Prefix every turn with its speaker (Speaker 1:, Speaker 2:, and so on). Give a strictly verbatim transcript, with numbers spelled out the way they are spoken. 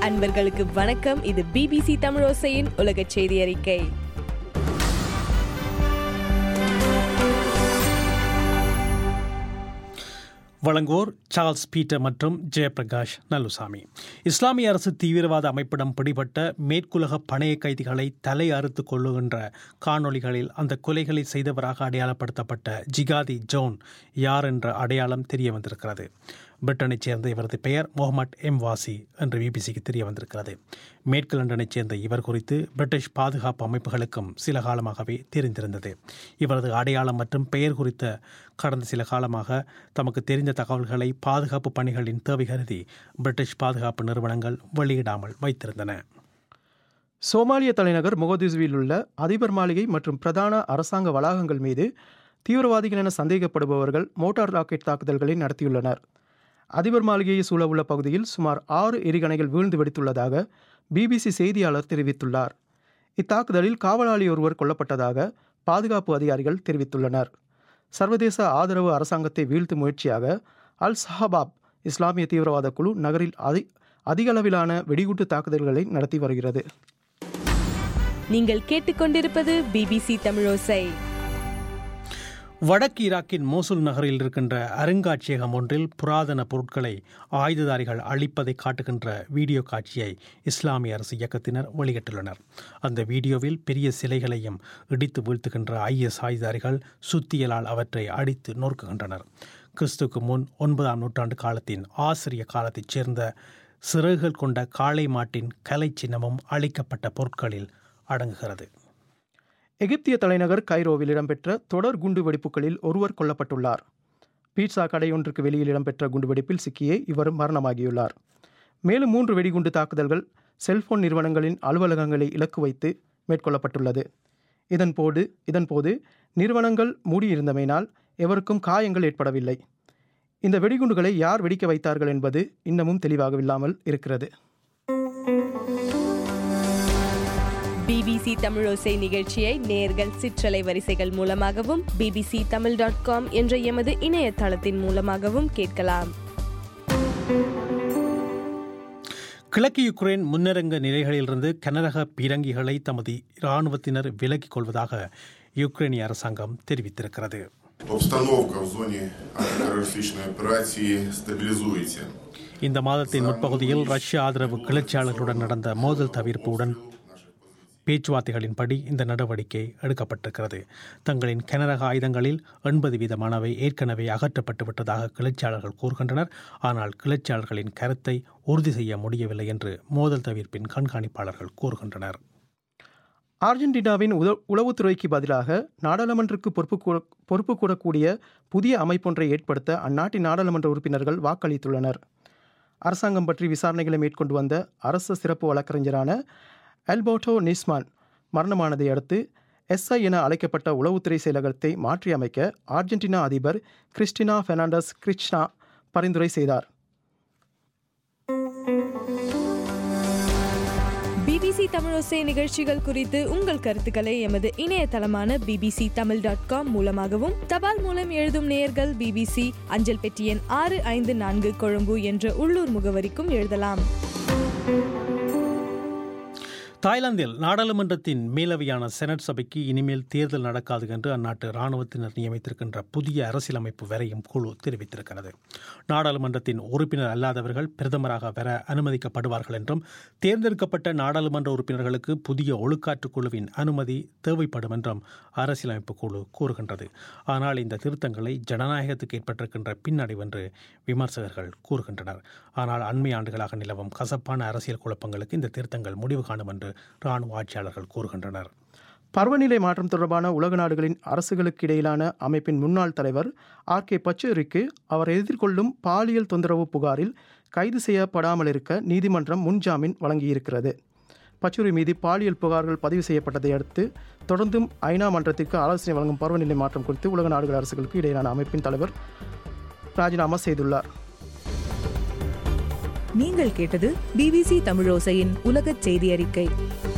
Speaker 1: அன்பர்களுக்கு வணக்கம். இது பிபிசி தமிழோசையின் உலக செய்தி அறிக்கை.
Speaker 2: வழங்குவோர் சார்ல்ஸ் பீட்டர் மற்றும் ஜெயபிரகாஷ் நல்லுசாமி. இஸ்லாமிய அரசு தீவிரவாத அமைப்பிடம் பிடிபட்ட மேற்குலக பணைய கைதிகளை தலை அறுத்து கொள்ளுகின்ற காணொளிகளில் அந்த கொலைகளை செய்தவராக அடையாளப்படுத்தப்பட்ட ஜிகாதி ஜோன் யார் என்ற அடையாளம் தெரிய வந்திருக்கிறது. பிரிட்டனைச் சேர்ந்த இவரது பெயர் முகமது எம் வாசி என்று பிபிசிக்கு தெரிய வந்திருக்கிறது. மேற்கு லண்டனைச் சேர்ந்த இவர் குறித்து பிரிட்டிஷ் பாதுகாப்பு அமைப்புகளுக்கும் சில காலமாகவே தெரிந்திருந்தது. இவரது அடையாளம் மற்றும் பெயர் குறித்த கடந்த சில காலமாக தமக்கு தெரிந்த தகவல்களை பாதுகாப்பு பணிகளின் தேவை கருதி பிரிட்டிஷ் பாதுகாப்பு நிறுவனங்கள் வெளியிடாமல் வைத்திருந்தன.
Speaker 3: சோமாலிய தலைநகர் மொகதிசுவில் உள்ள அதிபர் மாளிகை மற்றும் பிரதான அரசாங்க வளாகங்கள் மீது தீவிரவாதிகள் என சந்தேகப்படுபவர்கள் மோட்டார் ராக்கெட் தாக்குதல்களை நடத்தியுள்ளனர். அதிபர் மாளிகையை சூழவுள்ள பகுதியில் சுமார் ஆறு எரிகணைகள் வீழ்ந்து வெடித்துள்ளதாக பிபிசி செய்தியாளர் தெரிவித்துள்ளார். இத்தாக்குதலில் காவலாளி ஒருவர் கொல்லப்பட்டதாக பாதுகாப்பு அதிகாரிகள் தெரிவித்துள்ளனர். சர்வதேச ஆதரவு அரசாங்கத்தை வீழ்த்தும் முயற்சியாக அல் சஹபாப் இஸ்லாமிய தீவிரவாத குழு நகரில் அதி அதிக அளவிலான வெடிகுண்டு தாக்குதல்களை நடத்தி வருகிறது.
Speaker 1: நீங்கள் கேட்டுக்கொண்டிருப்பது பிபிசி தமிழோசை.
Speaker 2: வடக்கு ஈராக்கின் மோசுல் நகரில் இருக்கின்ற அருங்காட்சியகம் ஒன்றில் புராதன பொருட்களை ஆயுததாரிகள் அழிப்பதை காட்டுகின்ற வீடியோ காட்சியை இஸ்லாமிய அரசு இயக்கத்தினர் வெளியிட்டுள்ளனர். அந்த வீடியோவில் பெரிய சிலைகளையும் இடித்து வீழ்த்துகின்ற ஐஎஸ் ஆயுததாரிகள் சுத்தியலால் அவற்றை அடித்து நொறுக்குகின்றனர். கிறிஸ்துக்கு முன் ஒன்பதாம் நூற்றாண்டு காலத்தின் ஆசிரிய காலத்தைச் சேர்ந்த சிறகுகள் கொண்ட காளை மாட்டின் கலை சின்னமும் அழிக்கப்பட்ட பொருட்களில் அடங்குகிறது.
Speaker 3: எகிப்திய தலைநகர் கைரோவில் இடம்பெற்ற தொடர் குண்டு வெடிப்புகளில் ஒருவர் கொல்லப்பட்டுள்ளார். பீட்சா கடையொன்றுக்கு வெளியில் இடம்பெற்ற குண்டுவெடிப்பில் சிக்கியே இவர் மரணமாகியுள்ளார். மேலும் மூன்று வெடிகுண்டு தாக்குதல்கள் செல்போன் நிறுவனங்களின் அலுவலகங்களை இலக்கு வைத்து மேற்கொள்ளப்பட்டுள்ளது. இதன்போது இதன்போது நிறுவனங்கள் மூடியிருந்தமையினால் எவருக்கும் காயங்கள் ஏற்படவில்லை. இந்த வெடிகுண்டுகளை யார் வெடிக்க வைத்தார்கள் என்பது இன்னமும் தெளிவாகவில்லாமல் இருக்கிறது.
Speaker 1: பிபிசி தமிழோசை நிகழ்ச்சியை நேர்கள் சிற்றலை வரிசைகள் மூலமாகவும் பிபிசி தமிழ் டாட் காம் என்ற எமது இணையதளத்தின் மூலமாகவும் கேட்கலாம்.
Speaker 2: கிழக்கு யுக்ரைன் முன்னரங்க நிலைகளிலிருந்து கனரக பீரங்கிகளை தமது இராணுவத்தினர் விலக்கிக் கொள்வதாக யுக்ரைனிய அரசாங்கம் தெரிவித்திருக்கிறது. இந்த மாதத்தின் முற்பகுதியில் ரஷ்ய ஆதரவு கிளர்ச்சியாளர்களுடன் நடந்த மோதல் தவிர்ப்புடன் பேச்சுவார்த்தைகளின்படி இந்த நடவடிக்கை எடுக்கப்பட்டிருக்கிறது. தங்களின் கனரக ஆயுதங்களில் எண்பது வீதமானவை ஏற்கனவே அகற்றப்பட்டு விட்டதாக கிளர்ச்சியாளர்கள் கூறுகின்றனர். ஆனால் கிளர்ச்சியாளர்களின் கருத்தை உறுதி செய்ய முடியவில்லை என்று மோதல் தவிர்ப்பின் கண்காணிப்பாளர்கள் கூறுகின்றனர்.
Speaker 3: அர்ஜென்டினாவின் உத உளவுத்துறைக்கு பதிலாக நாடாளுமன்றக்கு பொறுப்பு பொறுப்பு கூடக்கூடிய புதிய அமைப்பொன்றை ஏற்படுத்த அந்நாட்டின் நாடாளுமன்ற உறுப்பினர்கள் வாக்களித்துள்ளனர். அரசாங்கம் பற்றி விசாரணைகளை மேற்கொண்டு வந்த அரசு சிறப்பு வழக்கறிஞரான அல்பர்டோ நிஸ்மான் மரணமானதை அடுத்து எஸ்ஐ என அழைக்கப்பட்ட உளவுத்துறை செயலகத்தை மாற்றியமைக்க அர்ஜென்டினா அதிபர் கிறிஸ்டினா பெர்னாண்டஸ் கிரிச்னா பரிந்துரை செய்தார்.
Speaker 1: பிபிசி தமிழோசை நிகழ்ச்சிகள் குறித்து உங்கள் கருத்துக்களை எமது இணையதளமான பிபிசி தமிழ் டாட் காம் மூலமாகவும் தபால் மூலம் எழுதும் நேயர்கள் பிபிசி அஞ்சல் பெட்டி எண் ஆறு ஐந்து நான்கு கொழும்பு என்ற உள்ளூர் முகவரிக்கும் எழுதலாம்.
Speaker 2: தாய்லாந்தில் நாடாளுமன்றத்தின் மேலவையான செனட் சபைக்கு இனிமேல் தேர்தல் நடக்காது என்று அந்நாட்டு இராணுவத்தினர் நியமித்திருக்கின்ற புதிய அரசியலமைப்பு வரையும் குழு தெரிவித்திருக்கிறது. நாடாளுமன்றத்தின் உறுப்பினர் அல்லாதவர்கள் பிரதமராக வர அனுமதிக்கப்படுவார்கள் என்றும் தேர்ந்தெடுக்கப்பட்ட நாடாளுமன்ற உறுப்பினர்களுக்கு புதிய ஒழுக்காற்று குழுவின் அனுமதி தேவைப்படும் என்றும் அரசியலமைப்பு குழு கூறுகின்றது. ஆனால் இந்த திருத்தங்களை ஜனநாயகத்துக்கு ஏற்பட்டிருக்கின்ற பின்னடைவு என்று விமர்சகர்கள் கூறுகின்றனர். ஆனால் அண்மை ஆண்டுகளாக நிலவும் கசப்பான அரசியல் குழப்பங்களுக்கு இந்த திருத்தங்கள் முடிவு காணும் என்று இராணுவ ஆட்சியாளர்கள் கூறுகின்றனர்.
Speaker 3: பருவநிலை மாற்றம் தொடர்பான உலக நாடுகளின் அரசுகளுக்கு இடையிலான அமைப்பின் முன்னாள் தலைவர் ஆர் கே பச்சேரிக்கு அவர் எதிர்கொள்ளும் பாலியல் தொந்தரவு புகாரில் கைது செய்யப்படாமல் இருக்க நீதிமன்றம் முன்ஜாமீன் வழங்கியிருக்கிறது. பச்சேரி மீது பாலியல் புகார்கள் பதிவு செய்யப்பட்டதை அடுத்து தொடர்ந்தும் ஐநா மன்றத்திற்கு ஆலோசனை வழங்கும் பருவநிலை மாற்றம் குறித்து உலக நாடுகள் அரசுகளுக்கு இடையிலான அமைப்பின் தலைவர் ராஜினாமா செய்துள்ளார்.
Speaker 4: நீங்கள் கேட்டது பிபிசி தமிழோசையின் உலகச் செய்தி அறிக்கை.